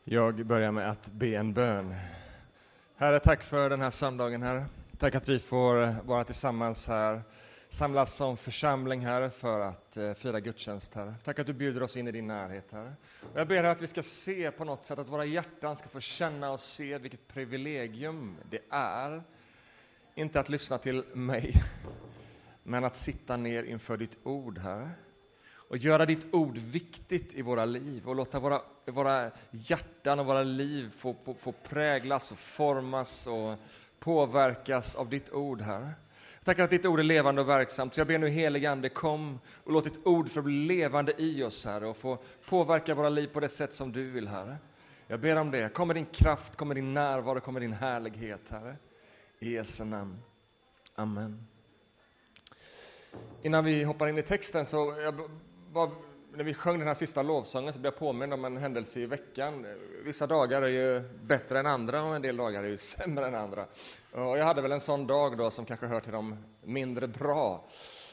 Jag börjar med att be en bön. Herre, tack för den här söndagen, Herre. Tack att vi får vara tillsammans här, samlas som församling, Herre, för att fira gudstjänst, Herre. Tack att du bjuder oss in i din närhet, Herre. Och jag ber att vi ska se på något sätt, att våra hjärtan ska få känna och se vilket privilegium det är. Inte att lyssna till mig, men att sitta ner inför ditt ord, Herre. Och göra ditt ord viktigt i våra liv och låta våra hjärtan och våra liv få präglas och formas och påverkas av ditt ord, Herre. Jag tackar att ditt ord är levande och verksamt. Så jag ber nu, helige Ande, kom och låt ditt ord få bli levande i oss, Herre, och få påverka våra liv på det sätt som du vill, Herre. Jag ber om det. Kommer din kraft, kommer din närvaro, kommer din härlighet, Herre. I Jesu namn. Amen. Innan vi hoppar in i texten så när vi sjöng den här sista lovsången så blev jag påmind om en händelse i veckan. Vissa dagar är ju bättre än andra och en del dagar är ju sämre än andra. Och jag hade väl en sån dag då som kanske hör till de mindre bra.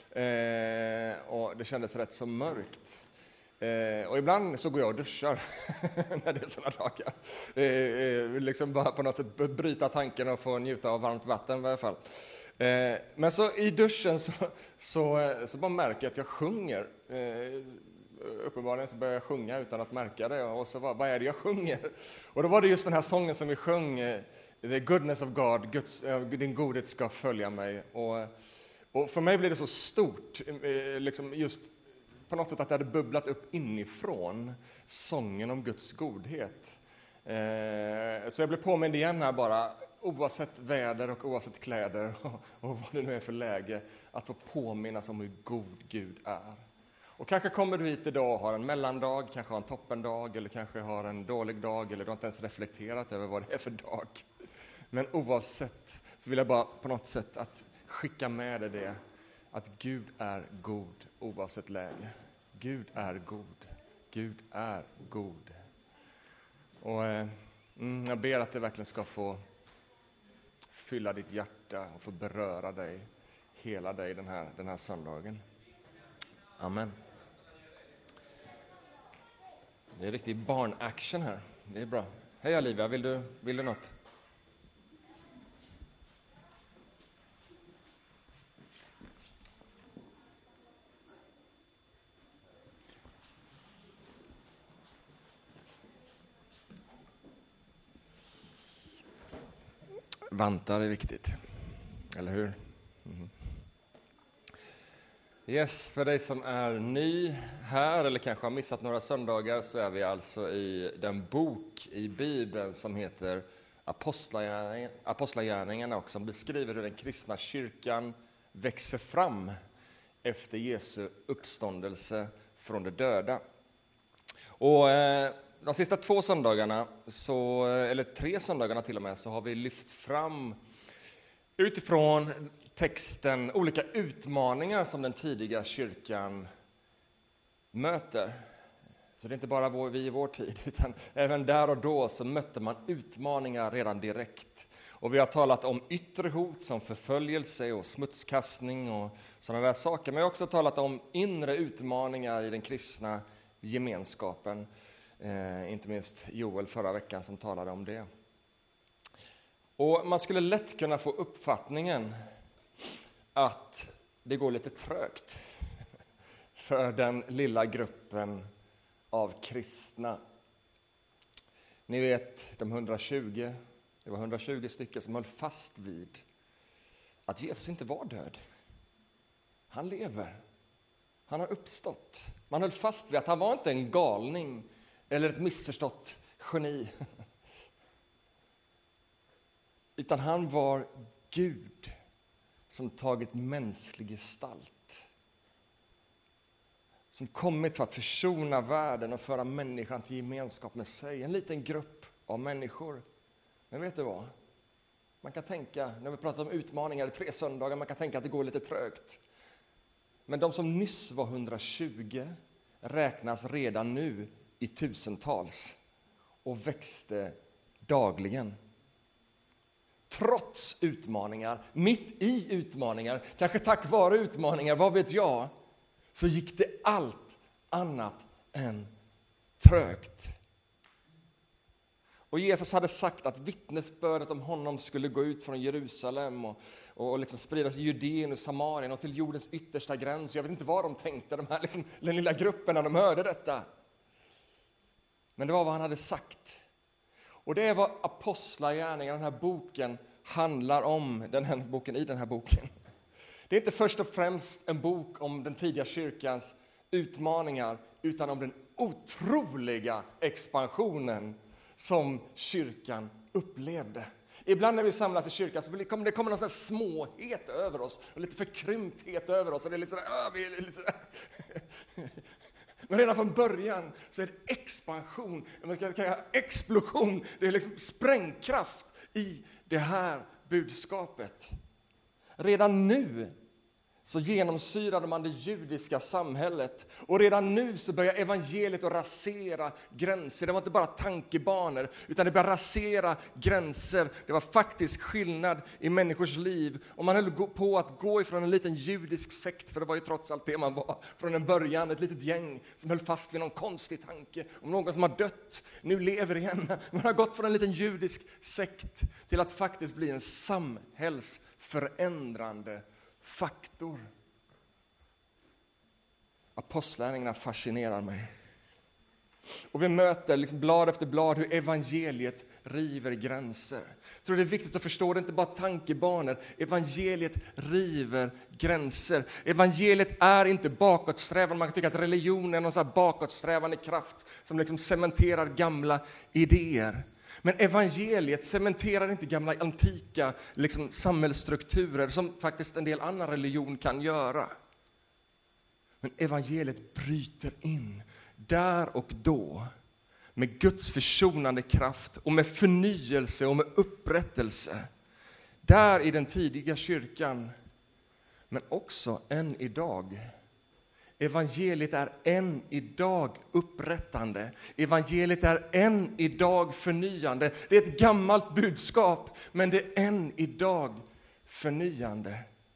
Och det kändes rätt så mörkt. Och ibland så går jag och duschar när det är såna dagar. Liksom bara på något sätt bryta tanken och få njuta av varmt vatten i alla fall. Men så i duschen så bara märker jag att jag sjunger. Uppenbarligen så börjar jag sjunga utan att märka det. Och så vad är det jag sjunger? Och då var det just den här sången som vi sjöng. The goodness of God, din godhet ska följa mig. Och för mig blev det så stort. Liksom just på något sätt att det hade bubblat upp inifrån sången om Guds godhet. Så jag blev påmind igen här bara. Oavsett väder och oavsett kläder och vad det nu är för läge, att få påminnas om hur god Gud är. Och kanske kommer du hit idag och har en mellandag, kanske har en toppendag eller kanske har en dålig dag eller du har inte ens reflekterat över vad det är för dag. Men oavsett så vill jag bara på något sätt att skicka med dig det, att Gud är god oavsett läge. Gud är god. Gud är god. Och jag ber att det verkligen ska få fylla ditt hjärta och få beröra dig, hela dig den här söndagen. Amen. Det är riktigt barnaction här. Det är bra. Hej Olivia, vill du något? Vantar är viktigt, eller hur? Mm. Yes, för dig som är ny här eller kanske har missat några söndagar så är vi alltså i den bok i Bibeln som heter Apostlagärningarna och som beskriver hur den kristna kyrkan växer fram efter Jesu uppståndelse från de döda. Och de sista 2 söndagarna, eller 3 söndagarna till och med, så har vi lyft fram utifrån texten olika utmaningar som den tidiga kyrkan möter. Så det är inte bara vi i vår tid, utan även där och då så mötte man utmaningar redan direkt. Och vi har talat om yttre hot som förföljelse och smutskastning och sådana där saker. Men vi har också talat om inre utmaningar i den kristna gemenskapen. Inte minst Joel förra veckan som talade om det. Och man skulle lätt kunna få uppfattningen att det går lite trögt för den lilla gruppen av kristna. Ni vet, de 120, det var 120 stycken som höll fast vid att Jesus inte var död. Han lever. Han har uppstått. Man höll fast vid att han var inte en galning eller ett missförstått geni. Utan han var Gud som tagit mänsklig gestalt. Som kommit för att försona världen och föra människan till gemenskap med sig. En liten grupp av människor. Men vet du vad? Man kan tänka, när vi pratar om utmaningar i 3 söndagar, man kan tänka att det går lite trögt. Men de som nyss var 120 räknas redan nu i tusentals och växte dagligen. Trots utmaningar, mitt i utmaningar, kanske tack vare utmaningar, vad vet jag, så gick det allt annat än trögt. Och Jesus hade sagt att vittnesbördet om honom skulle gå ut från Jerusalem och liksom spridas i Judeen och Samarien och till jordens yttersta gräns. Jag vet inte vad de tänkte, de här liksom, den lilla gruppen, när de hörde detta. Men det var vad han hade sagt. Och det är vad Apostlagärningarna, den här boken, handlar om. Den här boken. Det är inte först och främst en bok om den tidiga kyrkans utmaningar, utan om den otroliga expansionen som kyrkan upplevde. Ibland när vi samlas i kyrkan så kommer det någon sån småhet över oss och lite förkrympthet över oss. Och det är lite sådär, vi är lite sådär. Men redan från början så är det expansion, explosion, det är liksom sprängkraft i det här budskapet. Redan nu så genomsyrade man det judiska samhället. Och redan nu så börjar evangeliet att rasera gränser. Det var inte bara tankebanor, utan det började rasera gränser. Det var faktiskt skillnad i människors liv. Och man höll på att gå ifrån en liten judisk sekt, för det var ju trots allt det man var från en början. Ett litet gäng som höll fast vid någon konstig tanke om någon som har dött, nu lever igen. Man har gått från en liten judisk sekt till att faktiskt bli en samhällsförändrande faktor. Apostlagärningarna fascinerar mig. Och vi möter liksom blad efter blad hur evangeliet river gränser. Jag tror det är viktigt att förstå det, inte bara tankebanor. Evangeliet river gränser. Evangeliet är inte bakåtsträvande. Man kan tycka att religion är någon sån här bakåtsträvande kraft som liksom cementerar gamla idéer. Men evangeliet cementerar inte gamla antika liksom samhällsstrukturer som faktiskt en del annan religion kan göra. Men evangeliet bryter in där och då med Guds försonande kraft och med förnyelse och med upprättelse. Där i den tidiga kyrkan, men också än idag. Evangeliet är än idag upprättande. Evangeliet är än idag förnyande. Det är ett gammalt budskap, men det är än idag förnyande.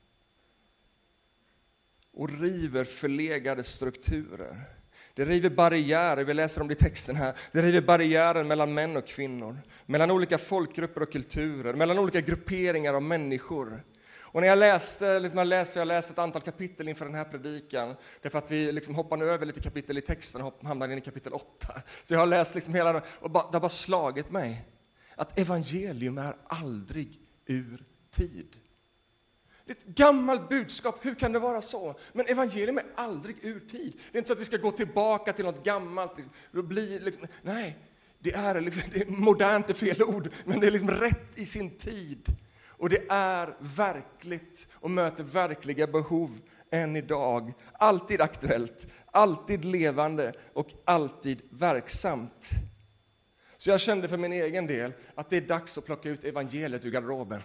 Och river förlegade strukturer. Det river barriärer, vi läser om det i texten här. Det river barriärer mellan män och kvinnor. Mellan olika folkgrupper och kulturer. Mellan olika grupperingar av människor. Och när jag läste ett antal kapitel inför den här predikan, därför att vi liksom hoppade över lite kapitel i texten och hamnade in i kapitel 8. Så jag har läst liksom hela, och det har bara slagit mig att evangelium är aldrig ur tid. Det är ett gammalt budskap, hur kan det vara så? Men evangelium är aldrig ur tid. Det är inte så att vi ska gå tillbaka till något gammalt. Nej, det är modernt, det är fel ord, men det är liksom rätt i sin tid. Och det är verkligt och möter verkliga behov än idag. Alltid aktuellt, alltid levande och alltid verksamt. Så jag kände för min egen del att det är dags att plocka ut evangeliet ur garderoben.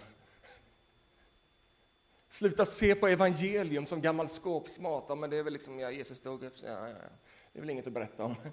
Sluta se på evangelium som gammal skåpsmat. Ja, men det är väl liksom, Jesus dog upp. Ja. Det är väl inget att berätta om.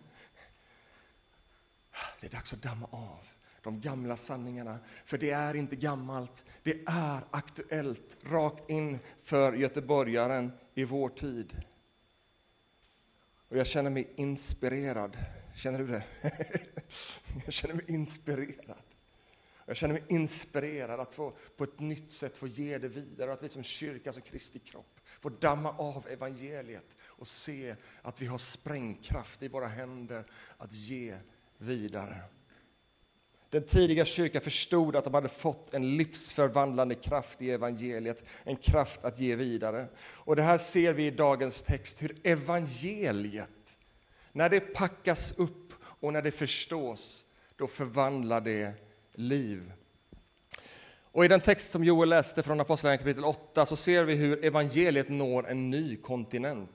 Det är dags att damma av de gamla sanningarna. För det är inte gammalt. Det är aktuellt. Rakt in för göteborgaren i vår tid. Och jag känner mig inspirerad. Känner du det? Jag känner mig inspirerad. Jag känner mig inspirerad att få på ett nytt sätt få ge det vidare. Och att vi som kyrka, som Kristi kropp, får damma av evangeliet och se att vi har sprängkraft i våra händer att ge vidare. Den tidiga kyrkan förstod att de hade fått en livsförvandlande kraft i evangeliet. En kraft att ge vidare. Och det här ser vi i dagens text, hur evangeliet, när det packas upp och när det förstås, då förvandlar det liv. Och i den text som Joel läste från Apostlagärningarna kapitel 8 så ser vi hur evangeliet når en ny kontinent.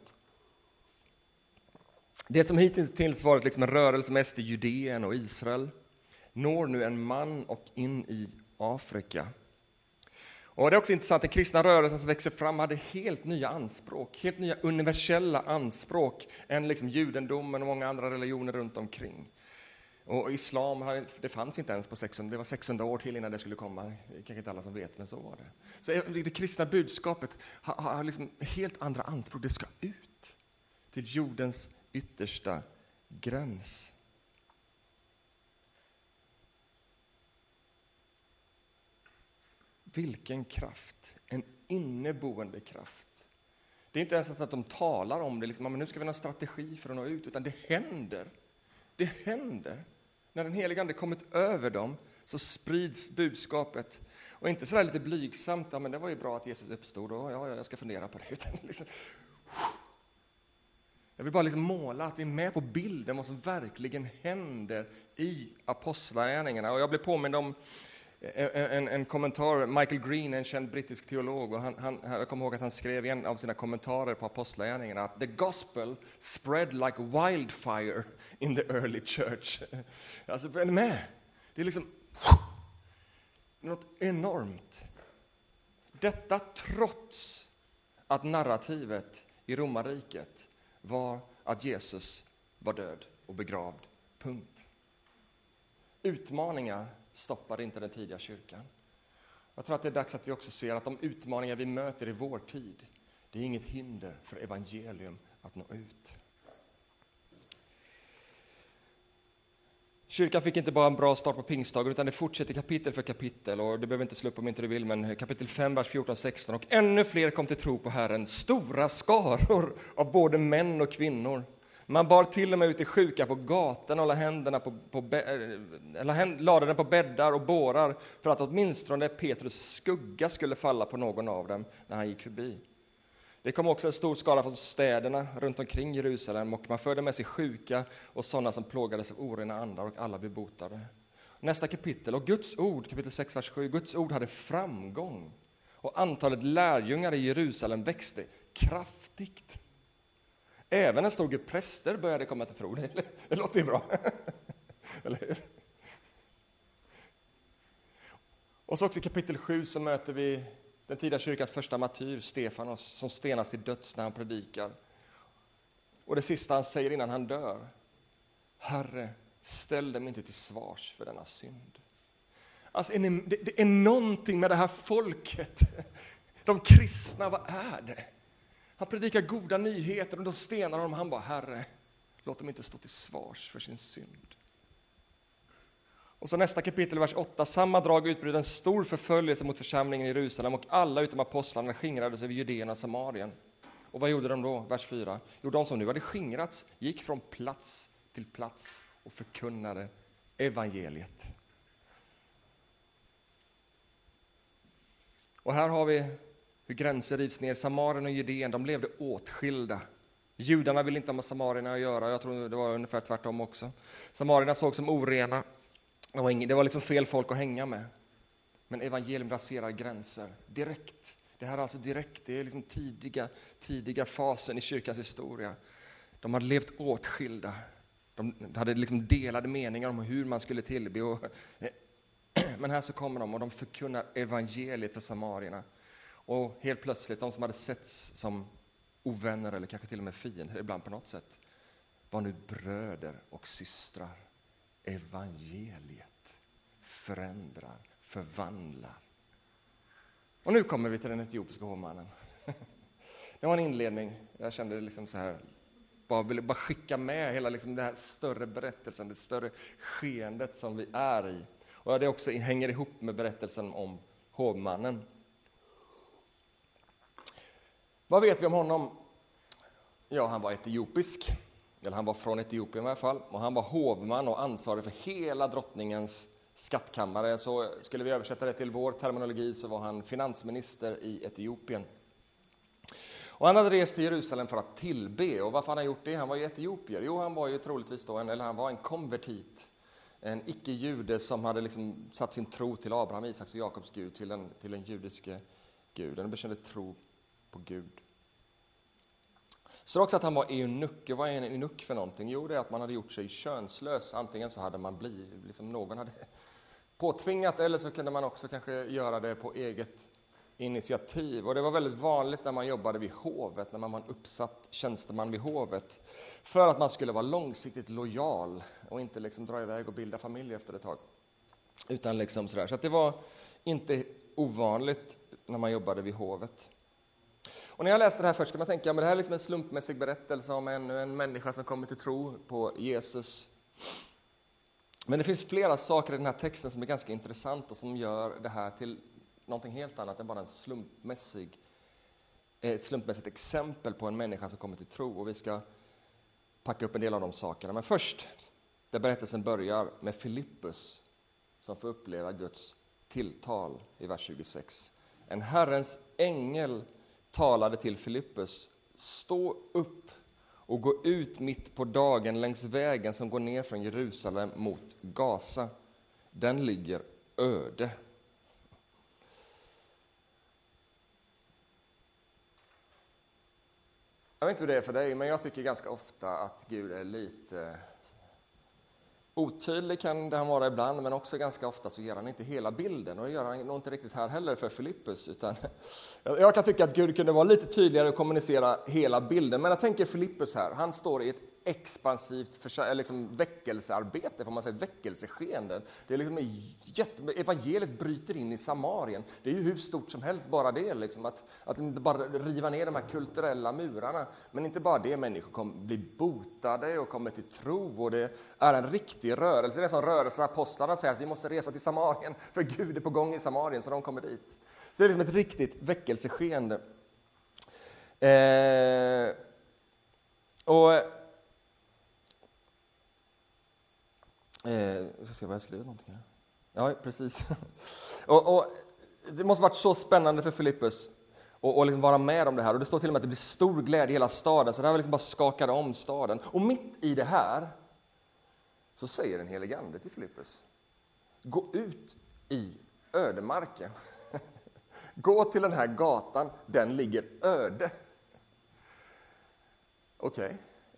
Det som hittills varit liksom en rörelse mest i Judeen och Israel når nu en man och in i Afrika. Och det är också intressant, den kristna rörelsen som växer fram hade helt nya anspråk, helt nya universella anspråk än liksom judendomen och många andra religioner runt omkring. Och islam, det fanns inte ens på 600, det var 600 år till innan det skulle komma. Det är kanske inte alla som vet, men så var det. Så det kristna budskapet har liksom helt andra anspråk. Det ska ut till jordens yttersta gräns. Vilken kraft, en inneboende kraft. Det är inte ens att de talar om det, liksom, men nu ska vi ha en strategi för att nå ut, utan det händer. Det händer. När den heliga ande kommit över dem så sprids budskapet. Och inte sådär lite blygsamt, ja, men det var ju bra att Jesus uppstod, och ja, jag ska fundera på det. Utan liksom, jag vill bara liksom måla att vi är med på bilden vad som verkligen händer i apostlagärningarna. Och jag blev påmind om en kommentar, Michael Green, en känd brittisk teolog, och jag kommer ihåg att han skrev i en av sina kommentarer på apostlagärningarna att the gospel spread like wildfire in the early church. Alltså, är ni med? Det är liksom något enormt. Detta trots att narrativet i romarriket var att Jesus var död och begravd. Punkt. Utmaningar stoppade inte den tidiga kyrkan. Jag tror att det är dags att vi också ser att de utmaningar vi möter i vår tid, det är inget hinder för evangelium att nå ut. Kyrkan fick inte bara en bra start på pingstdagen, utan det fortsätter kapitel för kapitel. Och det behöver inte slå upp om inte du vill, men kapitel 5, vers 14-16. Och ännu fler kom till tro på Herren, stora skaror av både män och kvinnor. Man bar till och med ut i sjuka på gatan och lade den på bäddar och bårar för att åtminstone Petrus skugga skulle falla på någon av dem när han gick förbi. Det kom också en stor skara från städerna runt omkring Jerusalem, och man förde med sig sjuka och sådana som plågades av orena andar, och alla blev botade. Nästa kapitel, och Guds ord, kapitel 6, vers 7. Guds ord hade framgång, och antalet lärjungar i Jerusalem växte kraftigt. Även en stor grupp präster började komma till tro. Det låter ju bra. Eller hur? Och så också i kapitel 7 så möter vi den tidiga kyrkans första martyr, Stefanos, som stenas till döds när han predikar. Och det sista han säger innan han dör: Herre, ställ dem inte till svars för denna synd. Alltså, det är någonting med det här folket. De kristna, vad är det? Han predikar goda nyheter och då stenar de. Han bara: Herre, låt dem inte stå till svars för sin synd. Och så nästa kapitel, vers 8. Samma drag utbröt en stor förföljelse mot församlingen i Jerusalem, och alla utom apostlarna skingrades över Judeen och Samarien. Och vad gjorde de då? Vers 4. Jo, de som nu hade skingrats gick från plats till plats och förkunnade evangeliet. Och här har vi hur gränser rivs ner. Samarien och Judeen, de levde åtskilda. Judarna ville inte ha med samarierna att göra. Jag tror det var ungefär tvärtom också. Samarierna såg som orena. Det var liksom fel folk att hänga med. Men evangelium raserar gränser direkt. Det här är alltså direkt. Det är liksom tidiga fasen i kyrkans historia. De hade levt åtskilda. De hade liksom delade meningar om hur man skulle tillbe. Men här så kommer de och de förkunnar evangeliet för samarierna. Och helt plötsligt, de som hade setts som ovänner eller kanske till och med fiender ibland på något sätt, var nu bröder och systrar. Evangeliet förändrar, förvandlar. Och nu kommer vi till den etiopiska hovmannen. Det var en inledning. Jag kände liksom så här, ville bara skicka med hela liksom den här större berättelsen, det större skeendet som vi är i. Och det också hänger ihop med berättelsen om hovmannen. Vad vet vi om honom? Ja, han var etiopisk. Eller han var från Etiopien i alla fall. Och han var hovman och ansvarig för hela drottningens skattkammare. Så skulle vi översätta det till vår terminologi så var han finansminister i Etiopien. Och han hade rest till Jerusalem för att tillbe. Och varför han har gjort det? Han var ju etiopier. Jo, han var ju troligtvis då han var en konvertit. En icke-jude som hade liksom satt sin tro till Abraham, Isaks och Jakobs Gud, till den judiske guden. Han bekände tro på Gud. Så också att han var eunuck. Vad är en eunuck för någonting? Jo, det är att man hade gjort sig könslös. Antingen så hade man blivit, liksom någon hade påtvingat, eller så kunde man också kanske göra det på eget initiativ. Och det var väldigt vanligt när man jobbade vid hovet, när man var en uppsatt tjänsteman vid hovet, för att man skulle vara långsiktigt lojal och inte liksom dra iväg och bilda familj efter ett tag. Utan liksom sådär. Så att det var inte ovanligt när man jobbade vid hovet. Och när jag läste det här först kan man tänka, men det här är liksom en slumpmässig berättelse om en människa som kommer till tro på Jesus. Men det finns flera saker i den här texten som är ganska intressanta, som gör det här till någonting helt annat än bara ett slumpmässigt exempel på en människa som kommer till tro. Och vi ska packa upp en del av de sakerna. Men först, där berättelsen börjar med Filippus som får uppleva Guds tilltal i vers 26. En Herrens ängel talade till Filippus: stå upp och gå ut mitt på dagen längs vägen som går ner från Jerusalem mot Gaza. Den ligger öde. Jag vet inte hur det är för dig, men jag tycker ganska ofta att Gud är lite otydlig, kan det han vara ibland, men också ganska ofta så ger han inte hela bilden. Och det gör han nog inte riktigt här heller för Filippus. Utan jag kan tycka att Gud kunde vara lite tydligare och kommunicera hela bilden. Men jag tänker Filippus här, han står i ett expansivt väckelsearbete, får man säga, ett väckelseskeende. Det är evangeliet bryter in i Samarien. Det är ju hur stort som helst bara det, liksom, att inte bara riva ner de här kulturella murarna. Men inte bara det, människor blir botade och kommer till tro, och det är en riktig rörelse. Det är en sån rörelse, apostlarna säger att vi måste resa till Samarien, för Gud är på gång i Samarien, så de kommer dit. Så det är liksom ett riktigt väckelseskeende. Jag ska se vad jag skrivit någonting här. Ja, precis. och det måste varit så spännande för Filippus att liksom vara med om det här. Och det står till och med att det blir stor glädje i hela staden. Så det här var liksom bara skakade om staden. Och mitt i det här så säger den helige Ande till Filippus: gå ut i ödemarken. Gå till den här gatan, den ligger öde. Okej.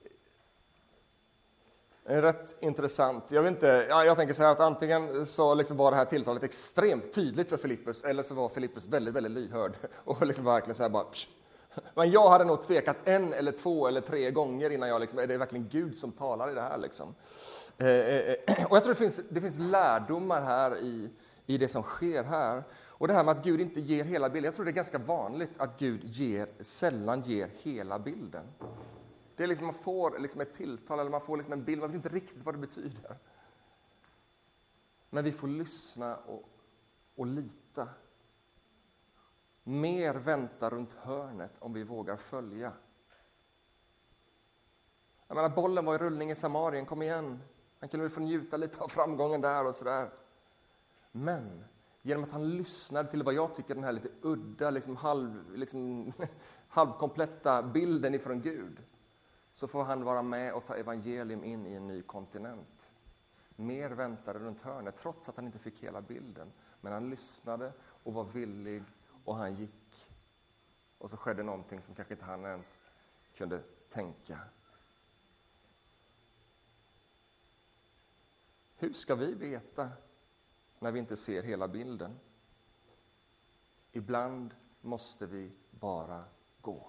Rätt intressant. Jag tänker så här att antingen så liksom var det här tilltalet extremt tydligt för Filippus, eller så var Filippus väldigt, väldigt lyhörd och liksom verkligen så här bara psh. Men jag hade nog tvekat 1 eller 2 eller 3 gånger innan jag liksom, är det verkligen Gud som talar i det här liksom. Och jag tror det finns lärdomar här i det som sker här. Och det här med att Gud inte ger hela bilden. Jag tror det är ganska vanligt att Gud sällan ger hela bilden. Det är liksom, man får liksom ett tilltal eller man får liksom en bild, man vet inte riktigt vad det betyder. Men vi får lyssna och lita. Mer vänta runt hörnet om vi vågar följa. Jag menar, bollen var i rullning i Samarien, kom igen. Han kunde väl få njuta lite av framgången där och sådär. Men genom att han lyssnade till vad jag tycker den här lite udda, halvkompletta bilden ifrån Gud, så får han vara med och ta evangelium in i en ny kontinent. Mer väntade runt hörnet, trots att han inte fick hela bilden. Men han lyssnade och var villig och han gick. Och så skedde någonting som kanske inte han ens kunde tänka. Hur ska vi veta när vi inte ser hela bilden? Ibland måste vi bara gå.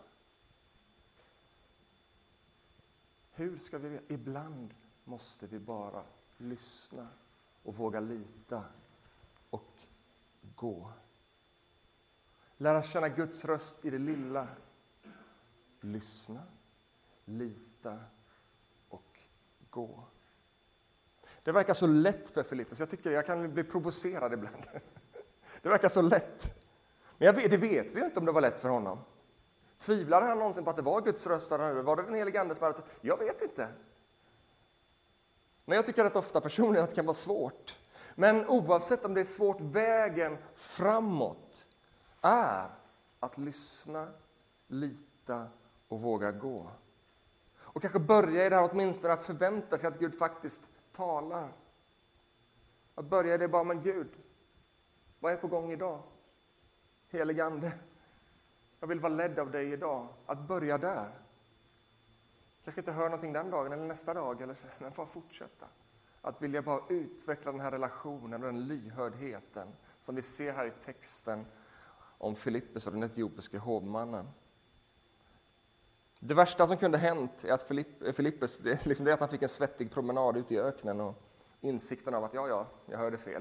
Hur ska vi veta? Ibland måste vi bara lyssna och våga lita och gå. Lära känna Guds röst i det lilla. Lyssna, lita och gå. Det verkar så lätt för Filippus. Jag kan bli provocerad ibland. Det verkar så lätt. Men det vet vi inte om det var lätt för honom. Tvivlade han någonsin på att det var Guds röst? Var det den helige Ande som hade... Jag vet inte. Men jag tycker att ofta personligen att det kan vara svårt. Men oavsett om det är svårt, vägen framåt är att lyssna, lita och våga gå. Och kanske börja i det här åtminstone att förvänta sig att Gud faktiskt talar. Att börja i det bara, men Gud, vad är på gång idag? Helige Ande, jag vill vara ledd av dig idag. Att börja där. Kanske inte höra någonting den dagen eller nästa dag, eller så, men bara fortsätta. Att vilja bara utveckla den här relationen och den lyhördheten som vi ser här i texten om Filippus och den etiopiske hovmannen. Det värsta som kunde hänt är att Filippus, det är att han fick en svettig promenad ute i öknen och insikten av att jag hörde fel.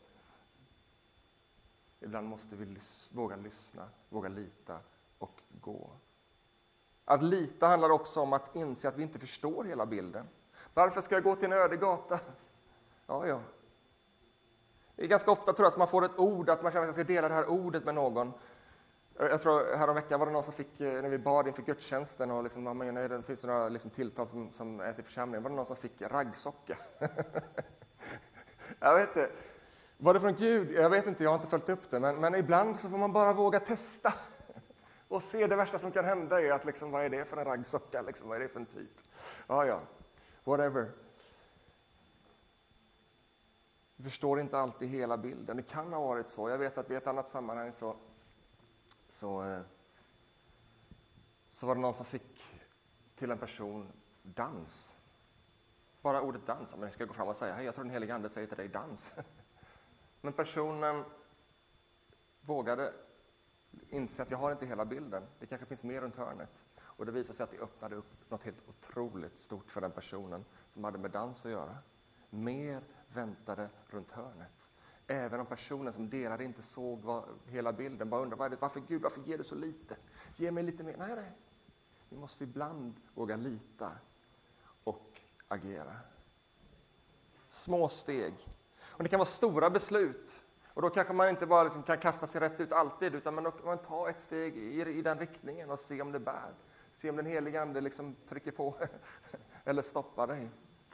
Ibland måste vi våga lyssna, våga lita och gå. Att lita handlar också om att inse att vi inte förstår hela bilden. Varför ska jag gå till en öde gata? Ja. Det är ganska ofta tror jag att man får ett ord, att man känner att jag ska dela det här ordet med någon. Jag tror häromveckan var det någon som fick, när vi bad inför gudstjänsten och liksom, det finns några liksom tilltal som är till församlingen, var det någon som fick raggsocka. Jag vet inte, var det från Gud? Jag vet inte, jag har inte följt upp det, men ibland så får man bara våga testa. Och se det värsta som kan hända är att liksom, vad är det för en raggsocka? Liksom, vad är det för en typ? Ja, whatever. Vi förstår inte alltid hela bilden. Det kan ha varit så. Jag vet att i ett annat sammanhang så var det någon som fick till en person dans. Bara ordet dans. Men jag ska gå fram och säga, hej, jag tror den helige ande säger till dig dans. Men personen vågade inse att jag har inte hela bilden. Det kanske finns mer runt hörnet. Och det visade sig att det öppnade upp något helt otroligt stort för den personen som hade med dans att göra. Mer väntade runt hörnet. Även om personen som delade inte såg hela bilden. Bara undrade, varför Gud, varför ger du så lite? Ge mig lite mer. Nej. Vi måste ibland våga lita och agera. Små steg. Och det kan vara stora beslut. Och då kanske man inte bara liksom kan kasta sig rätt ut alltid, utan man tar ett steg i den riktningen och se om det bär. Se om den helige ande liksom trycker på eller stoppar dig.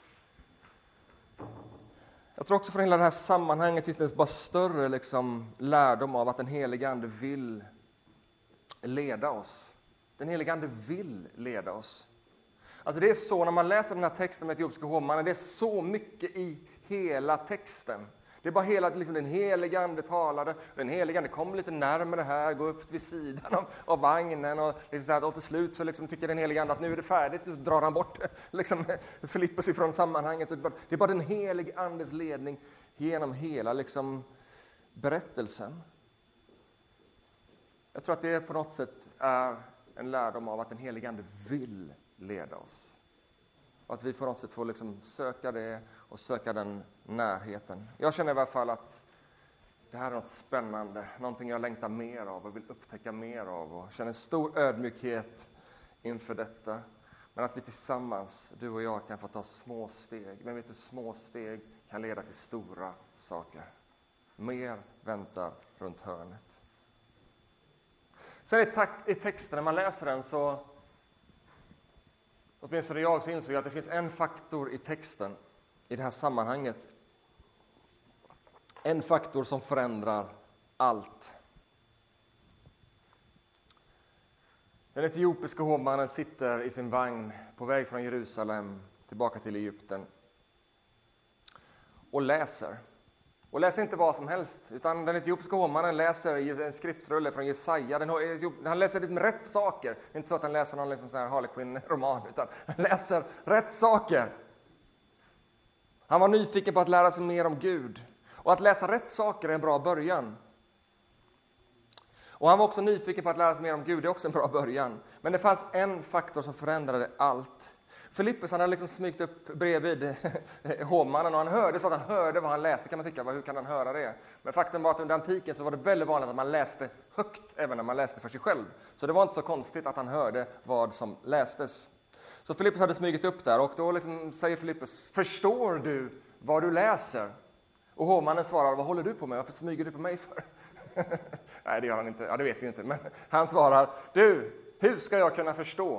Jag tror också från hela det här sammanhanget finns det bara större liksom lärdom av att den helige ande vill leda oss. Den helige ande vill leda oss. Alltså det är så när man läser den här texten med etiopiska hovmannen, det är så mycket i hela texten. Det är bara hela, liksom, den helige ande talade, den helige ande kom lite närmare här, går upp vid sidan av vagnen och, liksom, och till slut så liksom, tycker den helige ande att nu är det färdigt, och drar han bort liksom, Filippus ifrån sammanhanget. Det är bara den helige andes ledning genom hela liksom, berättelsen. Jag tror att det på något sätt är en lärdom av att den helige ande vill leda oss. Och att vi på något sätt får liksom söka det och söka den närheten. Jag känner i alla fall att det här är något spännande. Någonting jag längtar mer av och vill upptäcka mer av. Och känner stor ödmjukhet inför detta. Men att vi tillsammans, du och jag, kan få ta små steg. Men vet du, små steg kan leda till stora saker. Mer väntar runt hörnet. Sen i texten, när man läser den så... Åtminstone jag så insåg att det finns en faktor i texten, i det här sammanhanget. En faktor som förändrar allt. Den etiopiska hovmannen sitter i sin vagn på väg från Jerusalem tillbaka till Egypten. Och läser. Och läser inte vad som helst, utan den etiopiska hovmannen läser en skriftrulle från Jesaja. Han läser lite rätt saker. Det är inte så att han läser någon liksom sån här Harlequin-roman, utan han läser rätt saker. Han var nyfiken på att lära sig mer om Gud. Och att läsa rätt saker är en bra början. Och han var också nyfiken på att lära sig mer om Gud, det är också en bra början. Men det fanns en faktor som förändrade allt. Filippus, han hade liksom smygt upp bredvid hovmannen och han hörde så att han hörde vad han läste. Kan man tycka, hur kan han höra det? Men faktum var att under antiken så var det väldigt vanligt att man läste högt även när man läste för sig själv. Så det var inte så konstigt att han hörde vad som lästes. Så Filippus hade smugit upp där och då liksom säger Filippus, förstår du vad du läser? Och hovmannen svarar, vad håller du på med? Varför smyger du på mig för? Nej, det gör han inte. Ja, det vet vi inte. Men han svarar, hur ska jag kunna förstå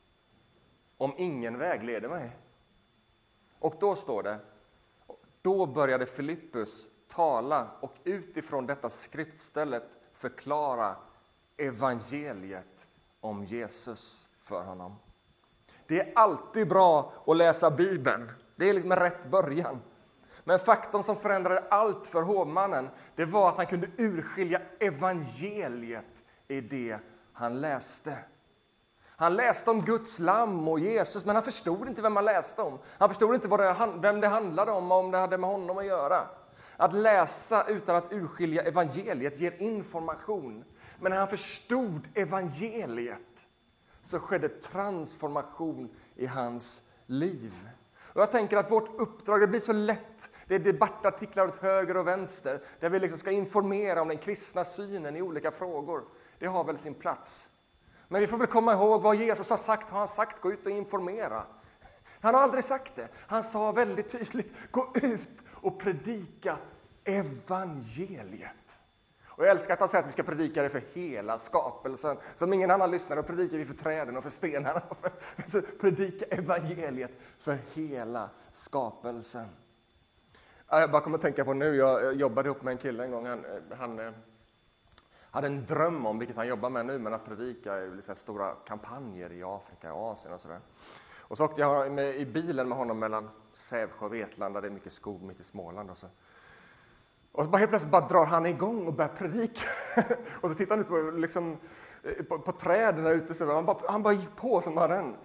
om ingen vägleder mig? Och då står det, då började Filippus tala och utifrån detta skriftstället förklara evangeliet om Jesus för honom. Det är alltid bra att läsa Bibeln. Det är liksom en rätt början. Men faktum som förändrade allt för hovmannen, det var att han kunde urskilja evangeliet i det han läste. Han läste om Guds lamm och Jesus, men han förstod inte vem han läste om. Han förstod inte vem det handlade om det hade med honom att göra. Att läsa utan att urskilja evangeliet ger information. Men när han förstod evangeliet så skedde transformation i hans liv. Och jag tänker att vårt uppdrag, det blir så lätt. Det är debattartiklar åt höger och vänster. Där vi liksom ska informera om den kristna synen i olika frågor. Det har väl sin plats. Men vi får väl komma ihåg vad Jesus har sagt. Har han sagt, gå ut och informera. Han har aldrig sagt det. Han sa väldigt tydligt, gå ut och predika evangeliet. Och jag älskar att han säger att vi ska predika det för hela skapelsen. Som ingen annan lyssnar, och predikar vi för träden och för stenarna. Så predika evangeliet för hela skapelsen. Jag bara kommer att tänka på nu, jag jobbade ihop med en kille en gång. Han hade en dröm om, vilket han jobbar med nu, men att predika liksom stora kampanjer i Afrika och Asien och sådär. Och så åkte jag i bilen med honom mellan Sävsjö och Vetlanda, det är mycket skog mitt i Småland. Och så bara helt plötsligt bara drar han igång och börjar predika. Och så tittar han ut på, liksom, på träden där ute. Så han bara gick på som bara den.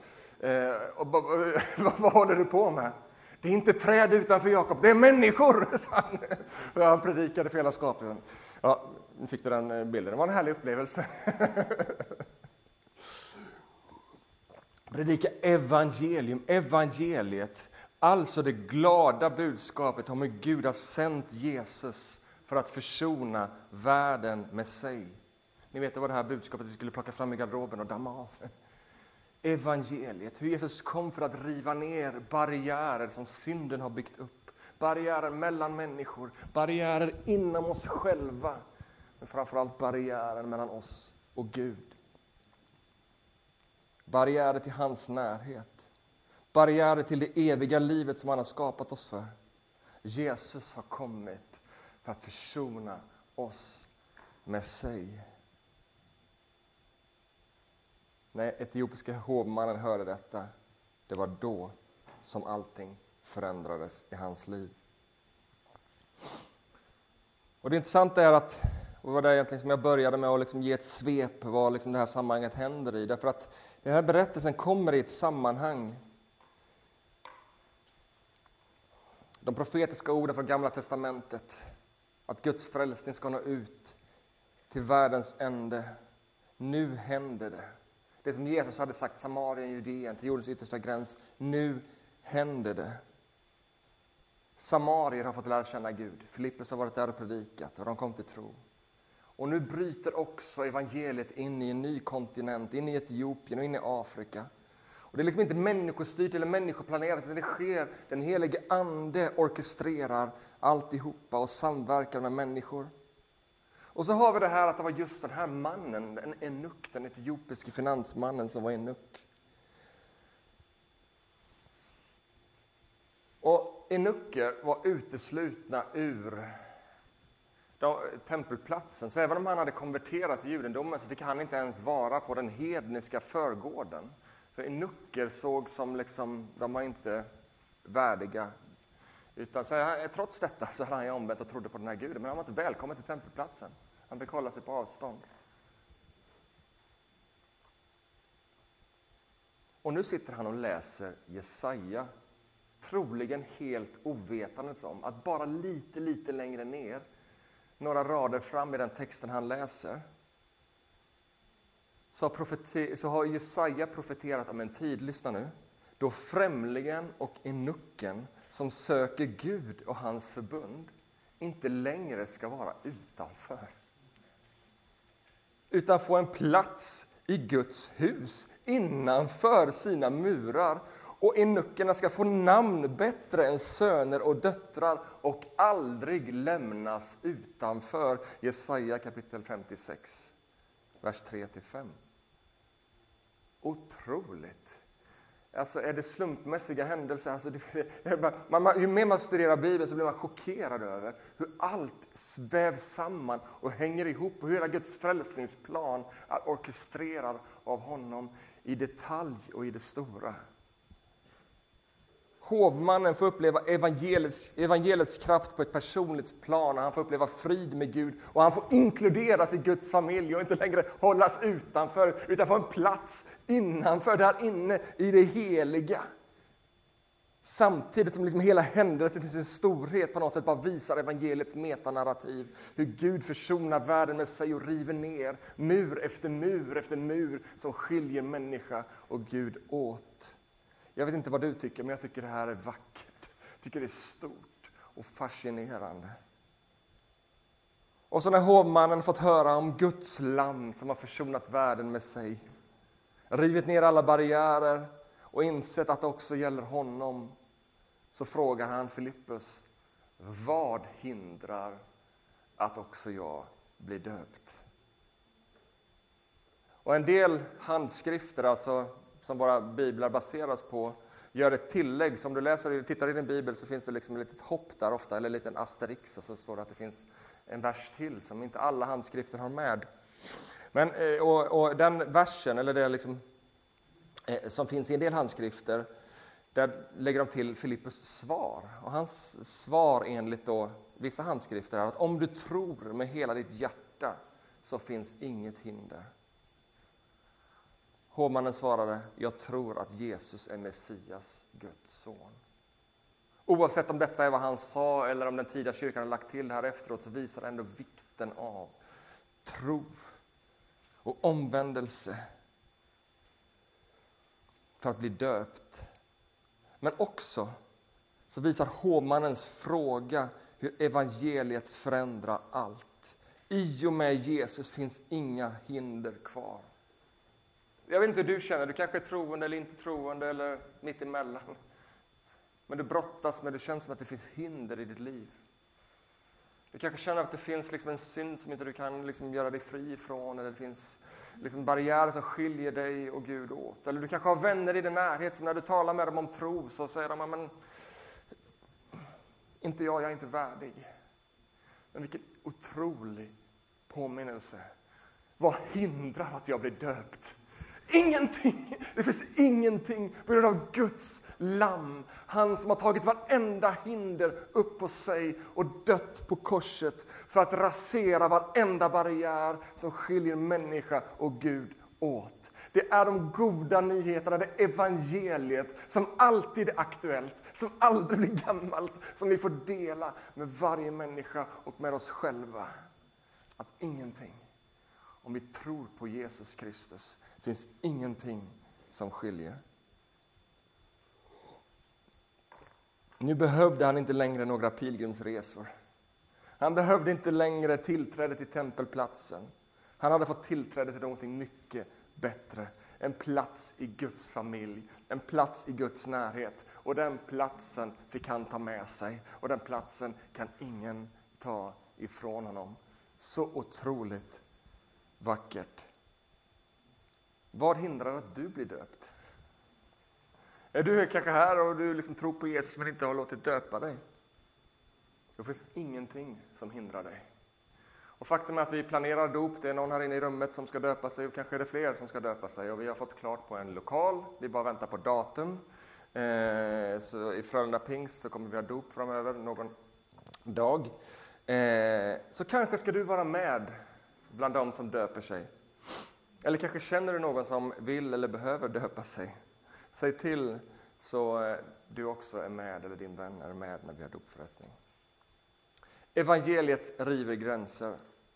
Vad håller du på med? Det är inte träd utanför Jakob, det är människor, sa han. Han predikade för hela skapelsen. Ja, nu fick du den bilden. Det var en härlig upplevelse. Predika evangeliet. Alltså det glada budskapet om hur Gud har sänt Jesus för att försona världen med sig. Ni vet vad det här budskapet vi skulle plocka fram i garderoben och damma av. Evangeliet, hur Jesus kom för att riva ner barriärer som synden har byggt upp. Barriärer mellan människor, barriärer inom oss själva. Men framförallt barriärer mellan oss och Gud. Barriärer till hans närhet. Barriärer till det eviga livet som han har skapat oss för. Jesus har kommit för att försona oss med sig. När etiopiska hovmannen hörde detta, det var då som allting förändrades i hans liv. Och det intressanta är att, och var det egentligen som jag började med att liksom ge ett svep vad liksom det här sammanhanget händer i. Därför att den här berättelsen kommer i ett sammanhang. De profetiska orden från Gamla testamentet, att Guds frälsning ska nå ut till världens ände. Nu händer det. Det som Jesus hade sagt, Samarien, Judeen, till jordens yttersta gräns. Nu händer det. Samarier har fått lära känna Gud. Filippus har varit där och predikat och de kom till tro. Och nu bryter också evangeliet in i en ny kontinent, in i Etiopien och in i Afrika. Och det är liksom inte människostyrt eller människoplanerat, utan det sker. Den helige ande orkestrerar alltihopa och samverkar med människor. Och så har vi det här att det var just den här mannen, en enuk, den etiopiske finansmannen som var enuk. Och enuker var uteslutna ur tempelplatsen. Så även om han hade konverterat till judendomen så fick han inte ens vara på den hedniska förgården. För enuker såg som liksom, de var inte värdiga. Utan trots detta så hade han omvänt och trodde på den här guden. Men han var inte välkommen till tempelplatsen. Han fick hålla sig på avstånd. Och nu sitter han och läser Jesaja. Troligen helt ovetandes om att bara lite längre ner, några rader fram i den texten han läser, så har Jesaja profeterat om en tid, lyssna nu, då främlingen och enucken som söker Gud och hans förbund inte längre ska vara utanför. Utan få en plats i Guds hus innanför sina murar. Och enuckerna ska få namn bättre än söner och döttrar och aldrig lämnas utanför. Jesaja kapitel 56, vers 3-5. Otroligt. Alltså är det slumpmässiga händelser? Alltså ju mer man studerar Bibeln så blir man chockerad över hur allt svävs samman och hänger ihop. Och hur hela Guds frälsningsplan är orkestrerad av honom i detalj och i det stora. Hovmannen får uppleva evangeliets kraft på ett personligt plan. Han får uppleva frid med Gud. Och han får inkluderas i Guds familj och inte längre hållas utanför. Utan få en plats innanför, där inne i det heliga. Samtidigt som liksom hela händelsen till sin storhet på något sätt bara visar evangeliets metanarrativ. Hur Gud försonar världen med sig och river ner mur efter mur som skiljer människa och Gud åt. Jag vet inte vad du tycker, men jag tycker det här är vackert. Jag tycker det är stort och fascinerande. Och så när hovmannen fått höra om Guds lamm som har försonat världen med sig, rivit ner alla barriärer och insett att det också gäller honom, så frågar han Filippus, vad hindrar att också jag blir döpt? Och en del handskrifter, alltså som våra biblar baseras på, gör ett tillägg. Som du läser, tittar i din bibel, så finns det liksom ett litet hopp där ofta, eller en liten asterix, och så står det att det finns en vers till som inte alla handskrifter har med. Men, och den versen, eller det liksom, som finns i en del handskrifter, där lägger de till Filippus svar. Och hans svar enligt då vissa handskrifter är att om du tror med hela ditt hjärta så finns inget hinder. Hovmannen svarade, jag tror att Jesus är Messias, Guds son. Oavsett om detta är vad han sa eller om den tidiga kyrkan har lagt till här efteråt, så visar det ändå vikten av tro och omvändelse för att bli döpt. Men också så visar hovmannens fråga hur evangeliet förändrar allt. I och med Jesus finns inga hinder kvar. Jag vet inte hur du känner, du kanske är troende eller inte troende eller mitt emellan. Men du brottas med, det känns som att det finns hinder i ditt liv. Du kanske känner att det finns liksom en synd som inte du kan liksom göra dig fri ifrån. Eller det finns liksom barriärer som skiljer dig och Gud åt. Eller du kanske har vänner i din närhet som när du talar med dem om tro så säger de, men inte jag är inte värdig. Men vilken otrolig påminnelse. Vad hindrar att jag blir döpt? Ingenting! Det finns ingenting på grund av Guds lamm. Han som har tagit varenda hinder upp på sig och dött på korset för att rasera varenda barriär som skiljer människa och Gud åt. Det är de goda nyheterna, det evangeliet som alltid är aktuellt, som aldrig blir gammalt, som vi får dela med varje människa och med oss själva. Att ingenting, om vi tror på Jesus Kristus, finns ingenting som skiljer. Nu behövde han inte längre några pilgrimsresor. Han behövde inte längre tillträde till tempelplatsen. Han hade fått tillträde till någonting mycket bättre. En plats i Guds familj. En plats i Guds närhet. Och den platsen fick han ta med sig. Och den platsen kan ingen ta ifrån honom. Så otroligt vackert. Vad hindrar att du blir döpt? Är du kanske här och du liksom tror på Jesus men inte har låtit döpa dig? Då finns ingenting som hindrar dig. Och faktum är att vi planerar dop. Det är någon här inne i rummet som ska döpa sig och kanske är det fler som ska döpa sig. Och vi har fått klart på en lokal. Vi bara väntar på datum. Så i Frölunda Pingst så kommer vi ha dop framöver någon dag. Så kanske ska du vara med bland de som döper sig. Eller kanske känner du någon som vill eller behöver döpa sig. Säg till så du också är med eller din vän är med när vi har dopförrättning. Evangeliet river gränser.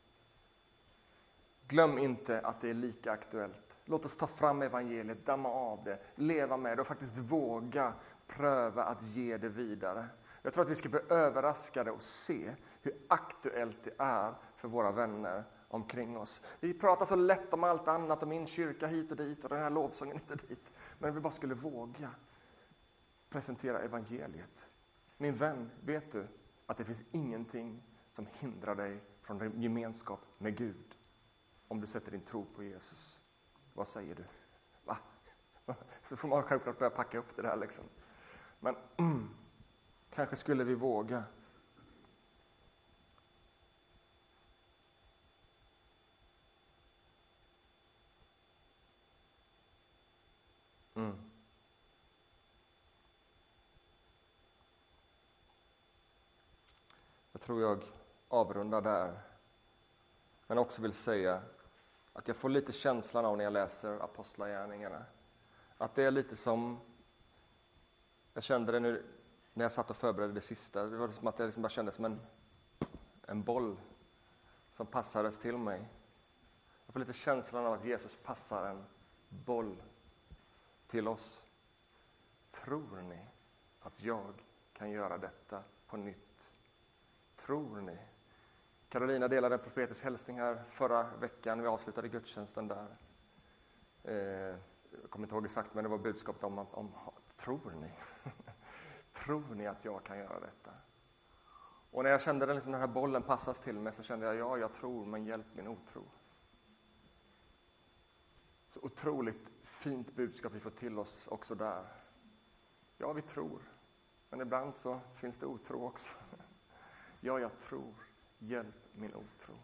Glöm inte att det är lika aktuellt. Låt oss ta fram evangeliet, damma av det, leva med det och faktiskt våga pröva att ge det vidare. Jag tror att vi ska bli överraskade och se hur aktuellt det är för våra vänner omkring oss. Vi pratar så lätt om allt annat, om min kyrka hit och dit och den här lovsången hit och dit. Men vi bara skulle våga presentera evangeliet. Min vän, vet du att det finns ingenting som hindrar dig från gemenskap med Gud om du sätter din tro på Jesus? Vad säger du? Va? Så får man självklart börja packa upp det där liksom. Men kanske skulle vi våga. Jag tror jag avrundar där. Men också vill säga att jag får lite känslan av när jag läser apostlagärningarna. Att det är lite som, jag kände det nu när jag satt och förberedde det sista. Det var som att jag liksom bara kände som en boll som passades till mig. Jag får lite känslan av att Jesus passar en boll till oss. Tror ni att jag kan göra detta på nytt? Tror ni? Carolina delade en profetisk hälsning här förra veckan. Vi avslutade gudstjänsten där. Jag kommer inte ihåg exakt, men det var budskapet om tror ni? Tror ni att jag kan göra detta? Och när jag kände den här bollen passas till mig så kände jag, ja, jag tror, men hjälp min otro. Så otroligt fint budskap vi får till oss också där. Ja, vi tror, men ibland så finns det otro också. Ja, jag tror, hjälp min otro.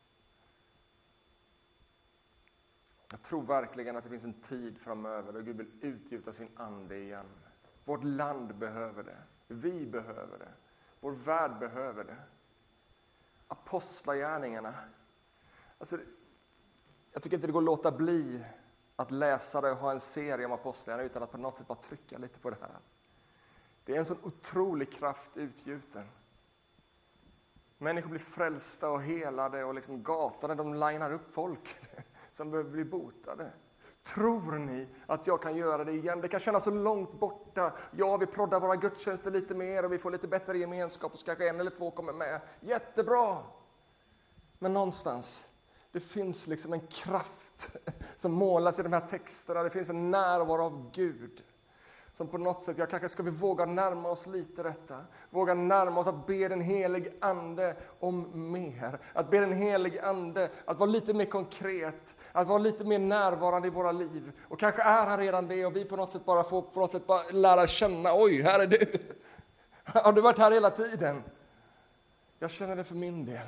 Jag tror verkligen att det finns en tid framöver där Gud vill utgjuta sin ande igen. Vårt land behöver det. Vi behöver det. Vår värld behöver det. Apostlagärningarna. Alltså, jag tycker inte det går att låta bli att läsa det och ha en serie om apostlagärningarna utan att på något sätt bara trycka lite på det här. Det är en sån otrolig kraft utgjuten. Människor blir frälsta och helade och gatorna, de linar upp folk som behöver bli botade. Tror ni att jag kan göra det igen? Det kan kännas så långt borta. Ja, vi proddar våra gudstjänster lite mer och vi får lite bättre gemenskap och så kanske 1 eller 2 kommer med. Jättebra! Men någonstans, det finns en kraft som målas i de här texterna. Det finns en närvaro av Gud. Som på något sätt, kanske ska vi våga närma oss lite detta. Våga närma oss att be den helige ande om mer. Att be den helige ande att vara lite mer konkret. Att vara lite mer närvarande i våra liv. Och kanske är han redan det och vi på något sätt bara får lära känna. Oj, här är du. Har du varit här hela tiden? Jag känner det för min del.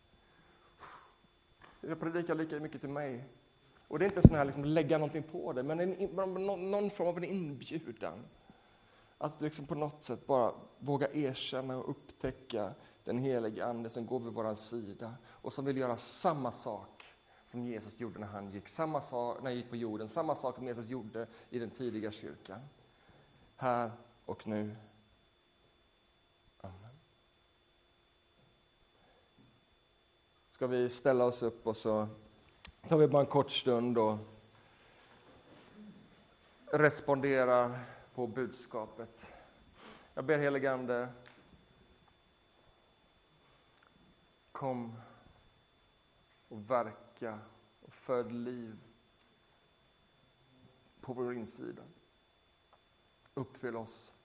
Jag predikar lika mycket till mig. Och det är inte sån här lägga någonting på det, men någon form av en inbjudan. Att på något sätt bara våga erkänna och upptäcka den helige ande som går vid våran sida. Och som vill göra samma sak som Jesus gjorde när han gick. Samma sak när han gick på jorden. Samma sak som Jesus gjorde i den tidiga kyrkan. Här och nu. Amen. Ska vi ställa oss upp och så tar vi bara en kort stund och responderar på budskapet. Jag ber helige ande, kom och verka och föd liv på vår insida. Uppfyll oss